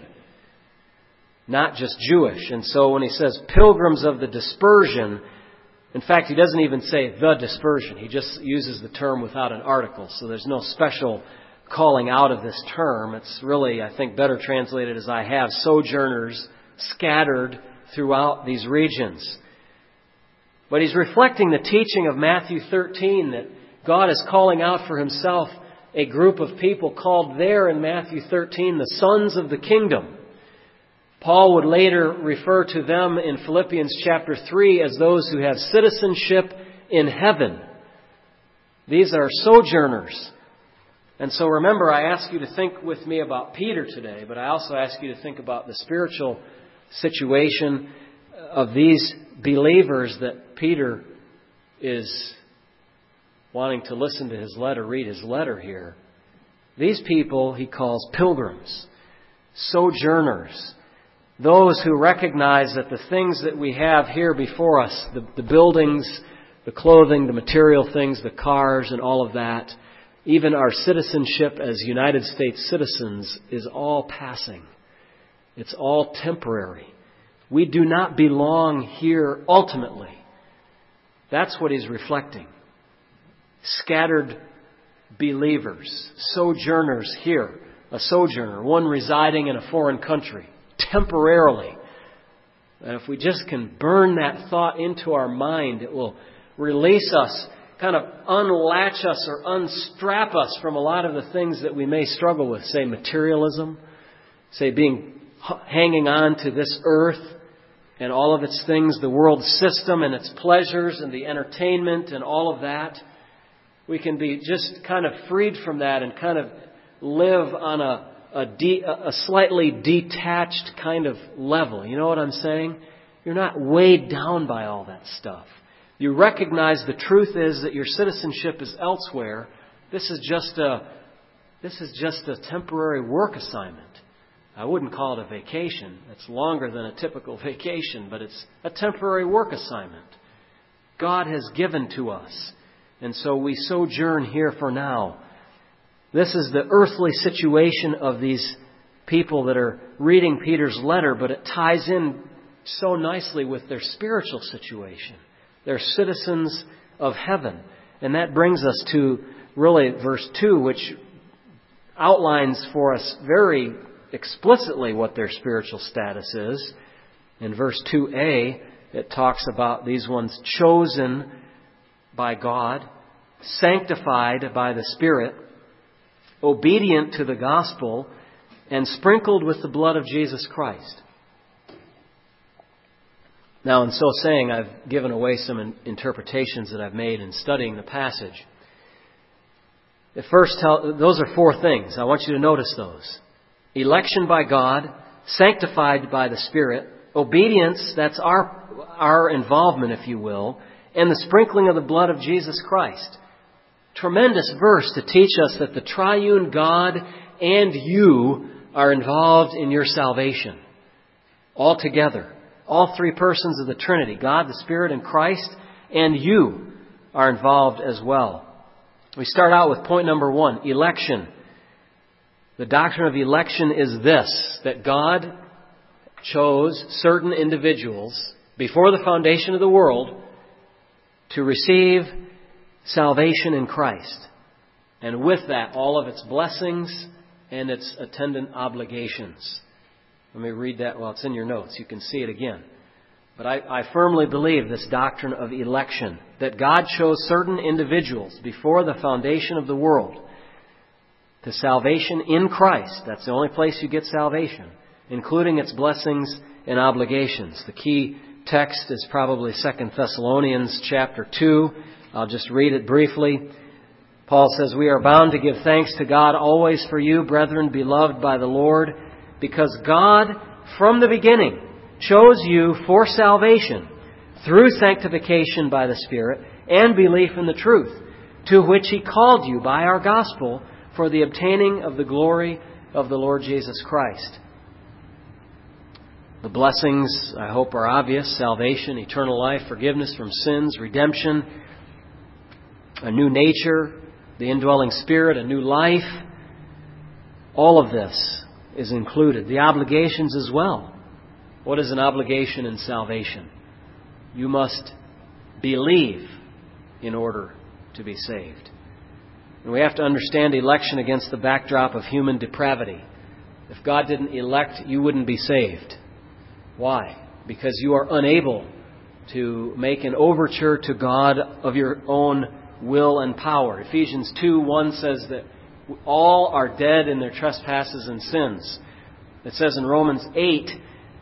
Speaker 1: not just Jewish. And so when he says pilgrims of the dispersion, in fact, he doesn't even say the dispersion. He just uses the term without an article. So there's no special calling out of this term. It's really, I think, better translated as I have, sojourners scattered throughout these regions. But he's reflecting the teaching of Matthew 13 that God is calling out for himself a group of people called there in Matthew 13 the sons of the kingdom. Paul would later refer to them in Philippians chapter 3 as those who have citizenship in heaven. These are sojourners. And so remember, I ask you to think with me about Peter today, but I also ask you to think about the spiritual situation of these believers that Peter is wanting to listen to his letter, read his letter here. These people he calls pilgrims, sojourners, those who recognize that the things that we have here before us, the buildings, the clothing, the material things, the cars and all of that, even our citizenship as United States citizens is all passing. It's all temporary. We do not belong here ultimately. That's what he's reflecting. Scattered believers, sojourners here. A sojourner, one residing in a foreign country, temporarily. And if we just can burn that thought into our mind, it will release us, kind of unlatch us or unstrap us from a lot of the things that we may struggle with. Say materialism, say hanging on to this earth and all of its things, the world system and its pleasures and the entertainment and all of that. We can be just kind of freed from that and kind of live on a slightly detached kind of level. You know what I'm saying? You're not weighed down by all that stuff. You recognize the truth is that your citizenship is elsewhere. This is just a temporary work assignment. I wouldn't call it a vacation. It's longer than a typical vacation, but it's a temporary work assignment God has given to us. And so we sojourn here for now. This is the earthly situation of these people that are reading Peter's letter, but it ties in so nicely with their spiritual situation. They're citizens of heaven. And that brings us to really verse 2, which outlines for us very explicitly what their spiritual status is. In verse 2a, it talks about these ones chosen by God, sanctified by the Spirit, obedient to the gospel, and sprinkled with the blood of Jesus Christ. Now, in so saying, I've given away some interpretations that I've made in studying the passage. Those are four things. I want you to notice those. Election by God, sanctified by the Spirit, obedience, that's our involvement, if you will, and the sprinkling of the blood of Jesus Christ. Tremendous verse to teach us that the triune God and you are involved in your salvation. All together. All three persons of the Trinity, God, the Spirit, and Christ, and you are involved as well. We start out with point number 1, election. The doctrine of election is this, that God chose certain individuals before the foundation of the world to receive salvation in Christ. And with that, all of its blessings and its attendant obligations. Let me read that. Well, it's in your notes. You can see it again. But I firmly believe this doctrine of election, that God chose certain individuals before the foundation of the world to salvation in Christ. That's the only place you get salvation, including its blessings and obligations. The key text is probably 2 Thessalonians chapter 2. I'll just read it briefly. Paul says, "We are bound to give thanks to God always for you, brethren, beloved by the Lord, because God, from the beginning, chose you for salvation through sanctification by the Spirit and belief in the truth, to which He called you by our gospel for the obtaining of the glory of the Lord Jesus Christ." The blessings, I hope, are obvious. Salvation, eternal life, forgiveness from sins, redemption, a new nature, the indwelling Spirit, a new life. All of this is included. The obligations as well. What is an obligation in salvation? You must believe in order to be saved. And we have to understand election against the backdrop of human depravity. If God didn't elect, you wouldn't be saved. Why? Because you are unable to make an overture to God of your own will and power. Ephesians 2:1 says that all are dead in their trespasses and sins. It says in Romans 8,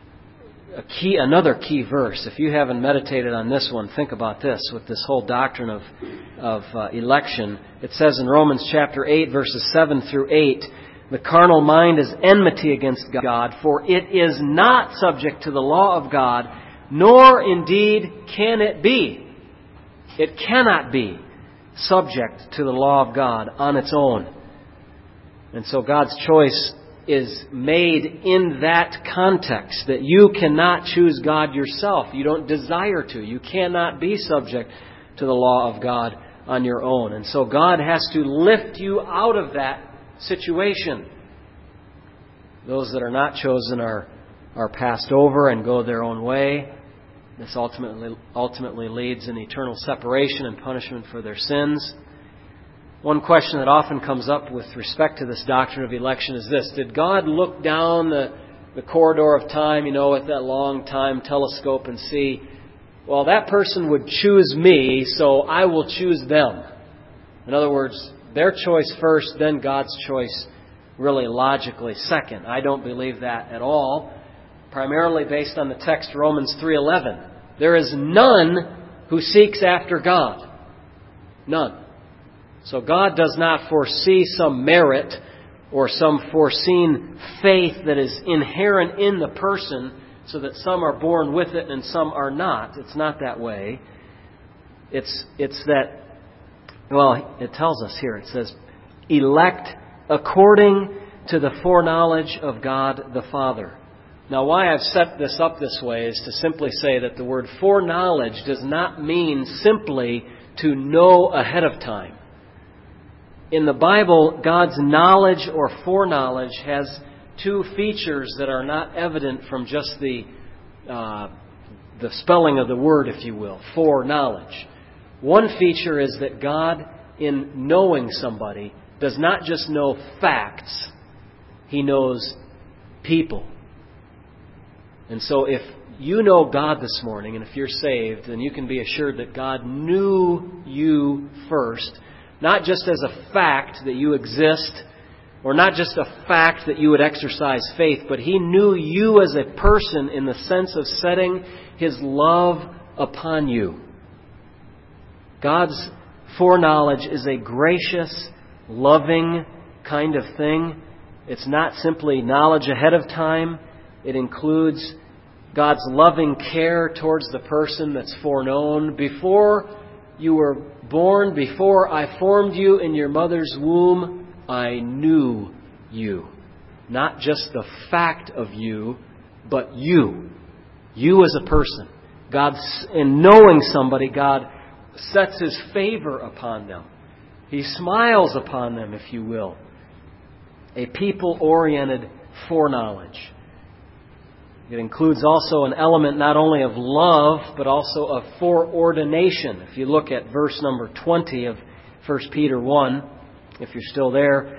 Speaker 1: another key verse. If you haven't meditated on this one, think about this with this whole doctrine of election. It says in Romans chapter 8, verses 7 through 8, "The carnal mind is enmity against God, for it is not subject to the law of God, nor indeed can it be." It cannot be subject to the law of God on its own. And so God's choice is made in that context, that you cannot choose God yourself. You don't desire to. You cannot be subject to the law of God on your own. And so God has to lift you out of that situation. Those that are not chosen are passed over and go their own way. This ultimately leads in eternal separation and punishment for their sins. One question that often comes up with respect to this doctrine of election is this: did God look down the corridor of time, with that long time telescope and see, well, that person would choose me, so I will choose them? In other words, their choice first, then God's choice really logically second. I don't believe that at all. Primarily based on the text Romans 3:11. There is none who seeks after God. None. So God does not foresee some merit or some foreseen faith that is inherent in the person so that some are born with it and some are not. It's not that way. It's that, it tells us here. It says, elect according to the foreknowledge of God the Father. Now, why I've set this up this way is to simply say that the word foreknowledge does not mean simply to know ahead of time. In the Bible, God's knowledge or foreknowledge has two features that are not evident from just the spelling of the word, if you will, foreknowledge. One feature is that God, in knowing somebody, does not just know facts. He knows people. And so if you know God this morning, and if you're saved, then you can be assured that God knew you first, not just as a fact that you exist, or not just a fact that you would exercise faith, but He knew you as a person in the sense of setting His love upon you. God's foreknowledge is a gracious, loving kind of thing. It's not simply knowledge ahead of time. It includes God's loving care towards the person that's foreknown. Before you were born, before I formed you in your mother's womb, I knew you. Not just the fact of you, but you. You as a person. In knowing somebody, God sets His favor upon them. He smiles upon them, if you will. A people-oriented foreknowledge. It includes also an element not only of love, but also of foreordination. If you look at verse number 20 of 1 Peter 1, if you're still there,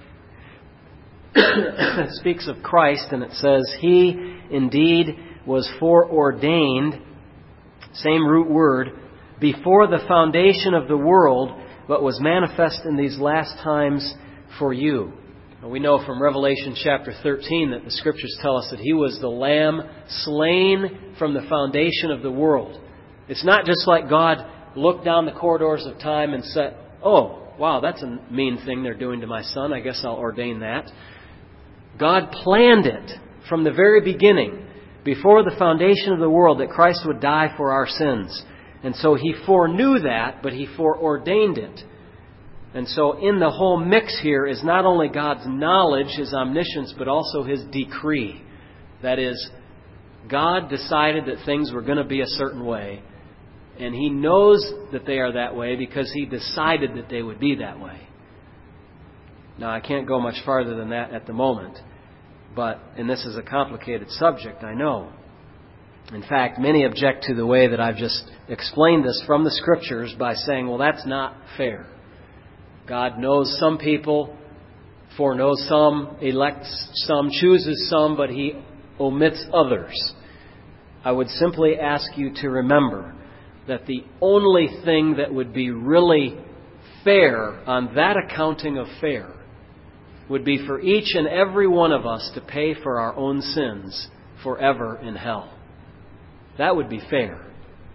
Speaker 1: it speaks of Christ, and it says, He indeed was foreordained, same root word, before the foundation of the world, but was manifest in these last times for you. And we know from Revelation chapter 13 that the Scriptures tell us that He was the Lamb slain from the foundation of the world. It's not just like God looked down the corridors of time and said, oh, wow, that's a mean thing they're doing to my son. I guess I'll ordain that. God planned it from the very beginning, before the foundation of the world, that Christ would die for our sins. And so He foreknew that, but He foreordained it. And so in the whole mix here is not only God's knowledge, His omniscience, but also His decree. That is, God decided that things were going to be a certain way, and He knows that they are that way because He decided that they would be that way. Now, I can't go much farther than that at the moment, and this is a complicated subject, I know. In fact, many object to the way that I've just explained this from the Scriptures by saying, well, that's not fair. God knows some people, foreknows some, elects some, chooses some, but He omits others. I would simply ask you to remember that the only thing that would be really fair on that accounting of fair would be for each and every one of us to pay for our own sins forever in hell. That would be fair.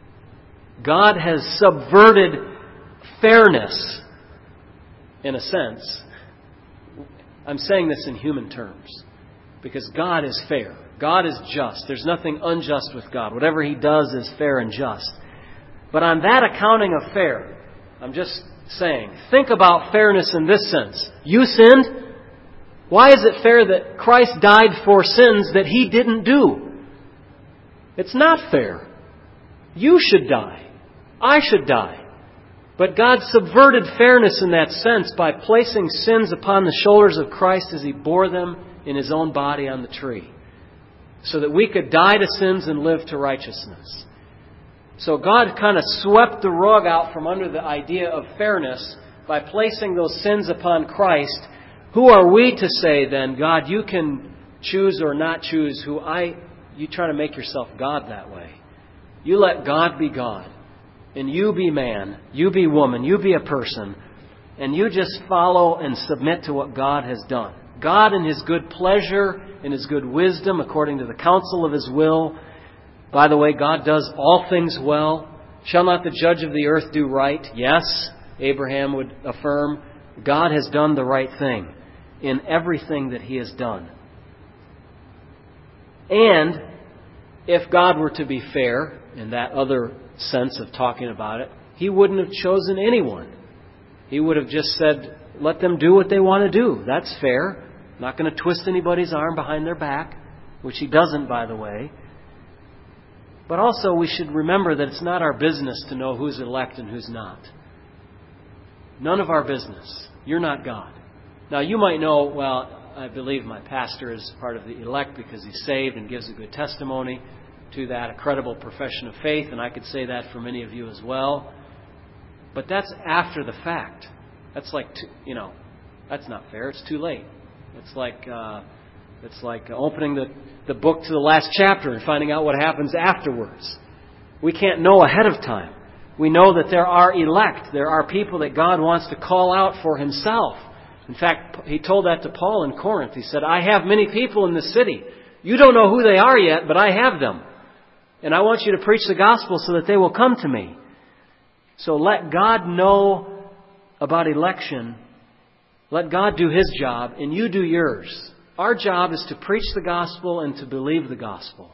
Speaker 1: God has subverted fairness, in a sense. I'm saying this in human terms, because God is fair. God is just. There's nothing unjust with God. Whatever He does is fair and just. But on that accounting of fair, I'm just saying, think about fairness in this sense. You sinned. Why is it fair that Christ died for sins that He didn't do? It's not fair. You should die. I should die. But God subverted fairness in that sense by placing sins upon the shoulders of Christ as He bore them in His own body on the tree, so that we could die to sins and live to righteousness. So God kind of swept the rug out from under the idea of fairness by placing those sins upon Christ. Who are we to say then, God, you can choose or not choose you try to make yourself God that way. You let God be God. And you be man, you be woman, you be a person, and you just follow and submit to what God has done. God, in His good pleasure, in His good wisdom, according to the counsel of His will. By the way, God does all things well. Shall not the judge of the earth do right? Yes, Abraham would affirm, God has done the right thing in everything that He has done. And if God were to be fair, in that other sense of talking about it, He wouldn't have chosen anyone. He would have just said, let them do what they want to do. That's fair. Not going to twist anybody's arm behind their back, which He doesn't, by the way. But also we should remember that it's not our business to know who's elect and who's not. None of our business. You're not God. Now you might know, well, I believe my pastor is part of the elect because he's saved and gives a good testimony to that, a credible profession of faith, and I could say that for many of you as well. But that's after the fact. That's like, that's not fair. It's too late. It's like opening the book to the last chapter and finding out what happens afterwards. We can't know ahead of time. We know that there are elect. There are people that God wants to call out for Himself. In fact, He told that to Paul in Corinth. He said, I have many people in the city. You don't know who they are yet, but I have them. And I want you to preach the gospel so that they will come to me. So let God know about election. Let God do His job, and you do yours. Our job is to preach the gospel and to believe the gospel.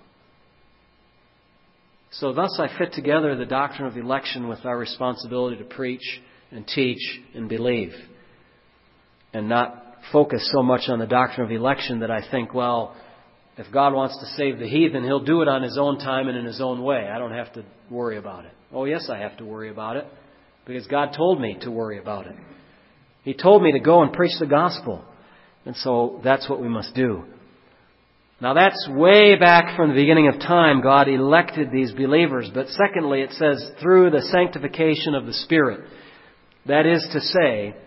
Speaker 1: So thus I fit together the doctrine of election with our responsibility to preach and teach and believe. And not focus so much on the doctrine of election that I think, well, if God wants to save the heathen, He'll do it on His own time and in His own way. I don't have to worry about it. Oh, yes, I have to worry about it, because God told me to worry about it. He told me to go and preach the gospel. And so that's what we must do. Now that's way back from the beginning of time, God elected these believers. But secondly, it says through the sanctification of the Spirit. That is to say,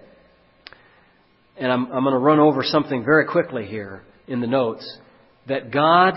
Speaker 1: and I'm going to run over something very quickly here in the notes, that God,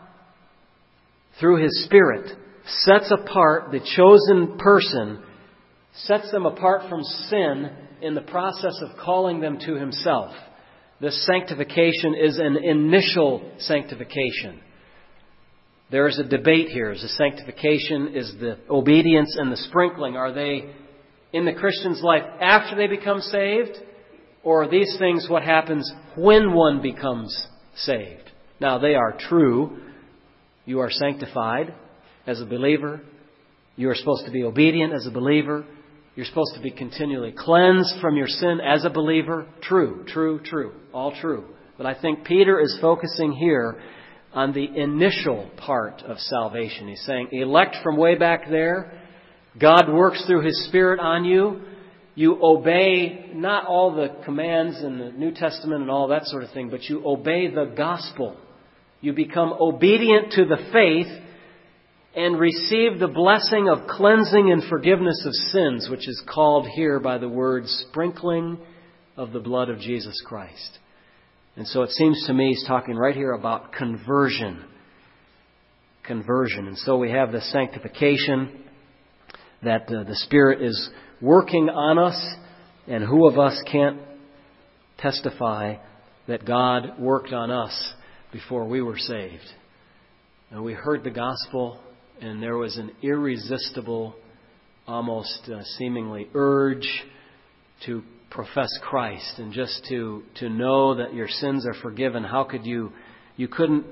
Speaker 1: through His Spirit, sets apart the chosen person, sets them apart from sin in the process of calling them to Himself. This sanctification is an initial sanctification. There is a debate here. Is the sanctification, is the obedience and the sprinkling, are they in the Christian's life after they become saved? Or are these things what happens when one becomes saved? Now, they are true. You are sanctified as a believer. You are supposed to be obedient as a believer. You're supposed to be continually cleansed from your sin as a believer. True, true, true. All true. But I think Peter is focusing here on the initial part of salvation. He's saying, elect from way back there. God works through His Spirit on you. You obey not all the commands in the New Testament and all that sort of thing, but you obey the gospel. You become obedient to the faith and receive the blessing of cleansing and forgiveness of sins, which is called here by the word sprinkling of the blood of Jesus Christ. And so it seems to me he's talking right here about conversion. Conversion. And so we have the sanctification that the Spirit is working on us, and who of us can't testify that God worked on us before we were saved? And we heard the gospel, and there was an irresistible, almost seemingly urge to profess Christ and just to know that your sins are forgiven. How could you couldn't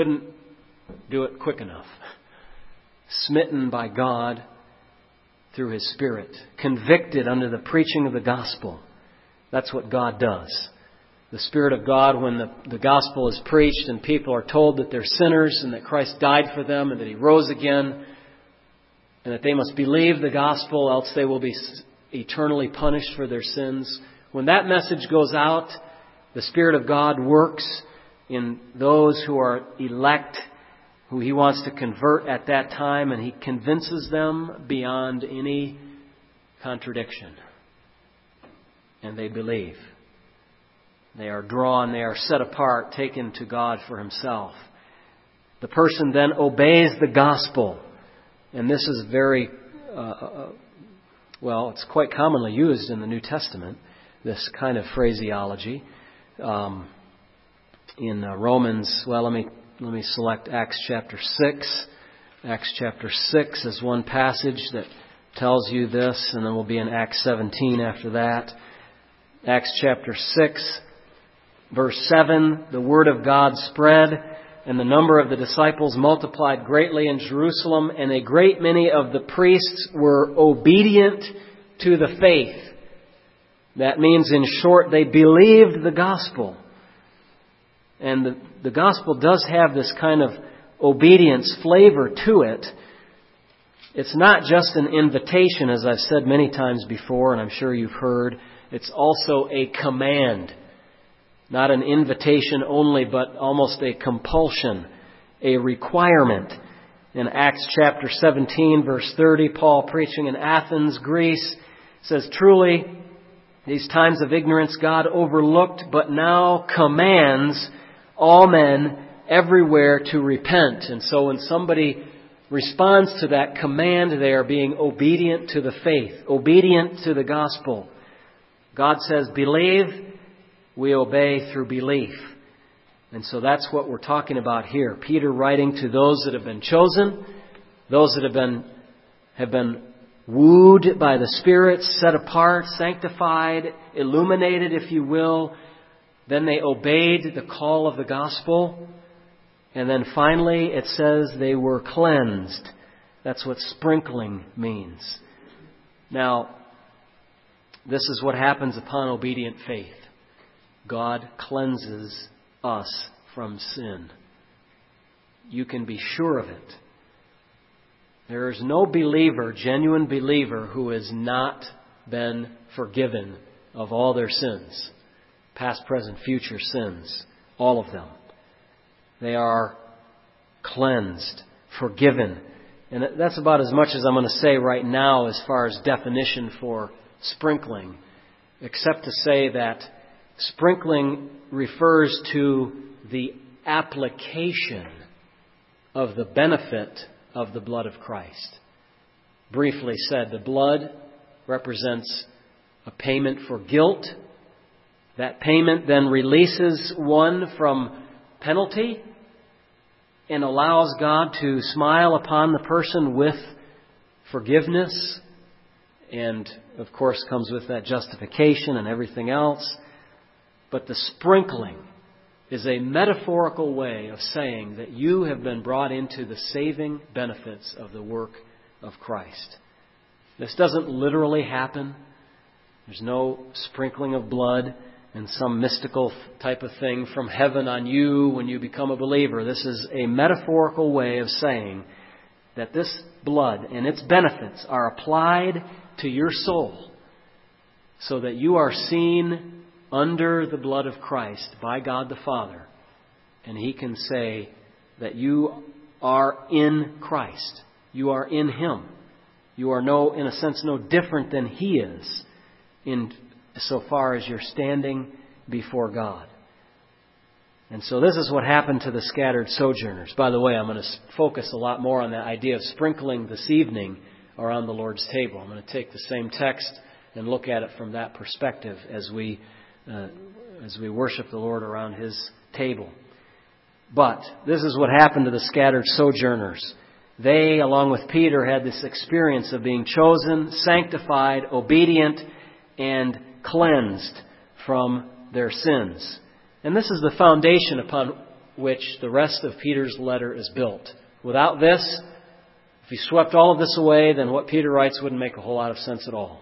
Speaker 1: do it quick enough. Smitten by God through His Spirit, convicted under the preaching of the gospel. That's what God does. The Spirit of God, when the gospel is preached and people are told that they're sinners and that Christ died for them and that He rose again and that they must believe the gospel, else they will be eternally punished for their sins. When that message goes out, the Spirit of God works in those who are elect, who He wants to convert at that time, and He convinces them beyond any contradiction. And they believe. They are drawn, they are set apart, taken to God for Himself. The person then obeys the gospel. And this is very, it's quite commonly used in the New Testament, this kind of phraseology. In Romans, let me select Acts chapter 6. Acts chapter 6 is one passage that tells you this, and then we'll be in Acts 17 after that. Acts chapter 6, verse 7, the word of God spread, and the number of the disciples multiplied greatly in Jerusalem, and a great many of the priests were obedient to the faith. That means, in short, they believed the gospel. And the gospel does have this kind of obedience flavor to it. It's not just an invitation, as I've said many times before, and I'm sure you've heard. It's also a command. Not an invitation only, but almost a compulsion, a requirement. In Acts chapter 17, verse 30, Paul, preaching in Athens, Greece, says, "Truly, these times of ignorance God overlooked, but now commands all men everywhere to repent." And so when somebody responds to that command, they are being obedient to the faith, obedient to the gospel. God says, believe. We obey through belief. And so that's what we're talking about here. Peter writing to those that have been chosen, those that have been wooed by the Spirit, set apart, sanctified, illuminated, if you will. Then they obeyed the call of the gospel. And then finally it says they were cleansed. That's what sprinkling means. Now, this is what happens upon obedient faith. God cleanses us from sin. You can be sure of it. There is no believer, genuine believer, who has not been forgiven of all their sins. Past, present, future sins. All of them. They are cleansed, forgiven. And that's about as much as I'm going to say right now as far as definition for sprinkling. Except to say that sprinkling refers to the application of the benefit of the blood of Christ. Briefly said, the blood represents a payment for guilt. That payment then releases one from penalty and allows God to smile upon the person with forgiveness. And, of course, comes with that justification and everything else. But the sprinkling is a metaphorical way of saying that you have been brought into the saving benefits of the work of Christ. This doesn't literally happen. There's no sprinkling of blood and some mystical type of thing from heaven on you when you become a believer. This is a metaphorical way of saying that this blood and its benefits are applied to your soul so that you are seen under the blood of Christ by God the Father. And He can say that you are in Christ. You are in Him. You are in a sense, no different than He is in so far as you're standing before God. And so this is what happened to the scattered sojourners. By the way, I'm going to focus a lot more on the idea of sprinkling this evening around the Lord's table. I'm going to take the same text and look at it from that perspective as we worship the Lord around His table. But this is what happened to the scattered sojourners. They, along with Peter, had this experience of being chosen, sanctified, obedient, and cleansed from their sins. And this is the foundation upon which the rest of Peter's letter is built. Without this, if you swept all of this away, then what Peter writes wouldn't make a whole lot of sense at all.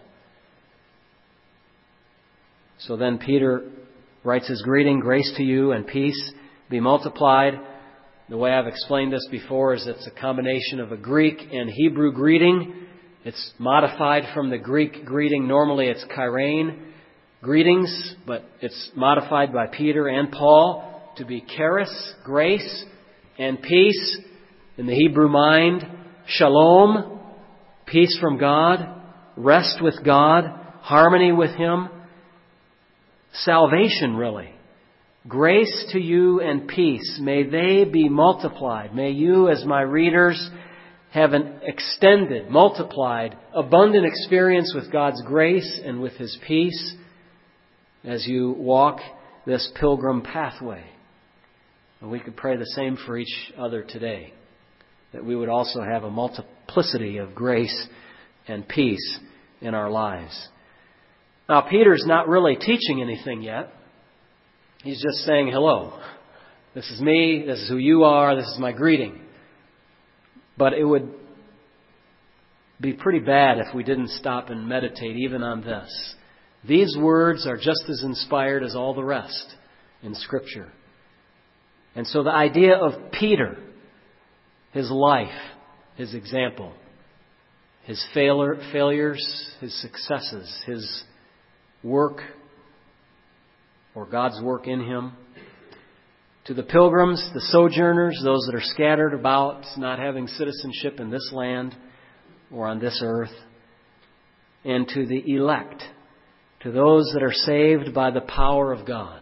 Speaker 1: So then Peter writes his greeting, grace to you and peace be multiplied. The way I've explained this before is it's a combination of a Greek and Hebrew greeting. It's modified from the Greek greeting. Normally it's Kairein greetings, but it's modified by Peter and Paul to be charis, grace, and peace. In the Hebrew mind, shalom, peace from God, rest with God, harmony with Him, salvation really. Grace to you and peace. May they be multiplied. May you, as my readers, have an extended, multiplied, abundant experience with God's grace and with His peace as you walk this pilgrim pathway. And we could pray the same for each other today, that we would also have a multiplicity of grace and peace in our lives. Now, Peter's not really teaching anything yet. He's just saying, hello, this is me, this is who you are, this is my greeting. But it would be pretty bad if we didn't stop and meditate even on this. These words are just as inspired as all the rest in Scripture. And so the idea of Peter, his life, his example, his failures, his successes, his work, or God's work in him. To the pilgrims, the sojourners, those that are scattered about, not having citizenship in this land or on this earth. And to the elect, to those that are saved by the power of God.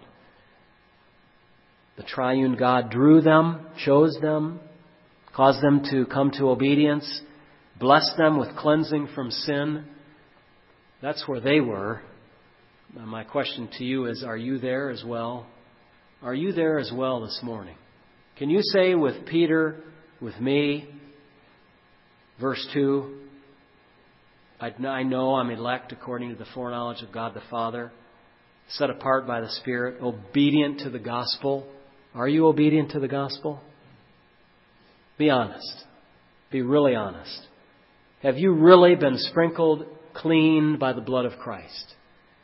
Speaker 1: The triune God drew them, chose them, caused them to come to obedience, blessed them with cleansing from sin. That's where they were. Now, my question to you is, are you there as well? Are you there as well this morning? Can you say with Peter, with me, verse 2, I know I'm elect according to the foreknowledge of God the Father, set apart by the Spirit, obedient to the gospel. Are you obedient to the gospel? Be honest. Be really honest. Have you really been sprinkled clean by the blood of Christ?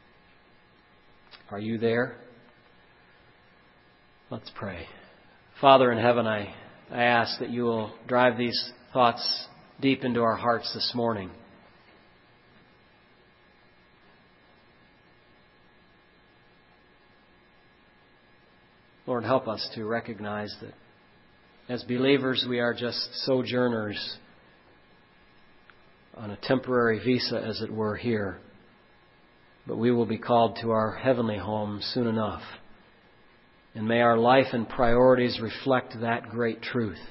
Speaker 1: Are you there? Let's pray. Father in heaven, I ask that you will drive these thoughts deep into our hearts this morning. help us to recognize that as believers we are just sojourners on a temporary visa, as it were, here. But we will be called to our heavenly home soon enough. And may our life and priorities reflect that great truth.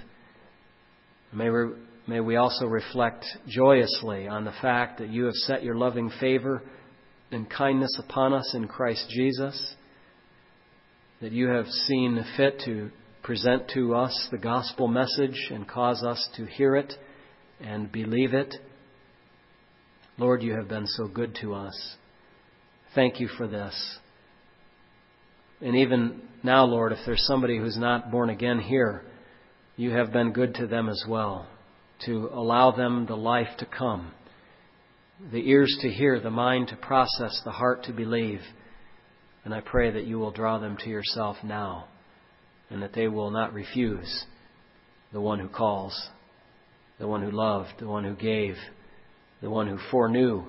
Speaker 1: May we also reflect joyously on the fact that you have set your loving favor and kindness upon us in Christ Jesus, that you have seen fit to present to us the gospel message and cause us to hear it and believe it. Lord, you have been so good to us. Thank you for this. And even now, Lord, if there's somebody who's not born again here, you have been good to them as well, to allow them the life to come, the ears to hear, the mind to process, the heart to believe. And I pray that you will draw them to yourself now, and that they will not refuse the one who calls, the one who loved, the one who gave, the one who foreknew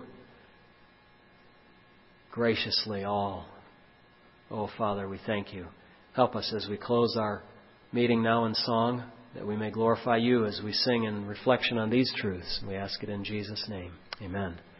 Speaker 1: graciously all. Oh, Father, we thank you. Help us as we close our meeting now in song, that we may glorify you as we sing in reflection on these truths. We ask it in Jesus' name. Amen.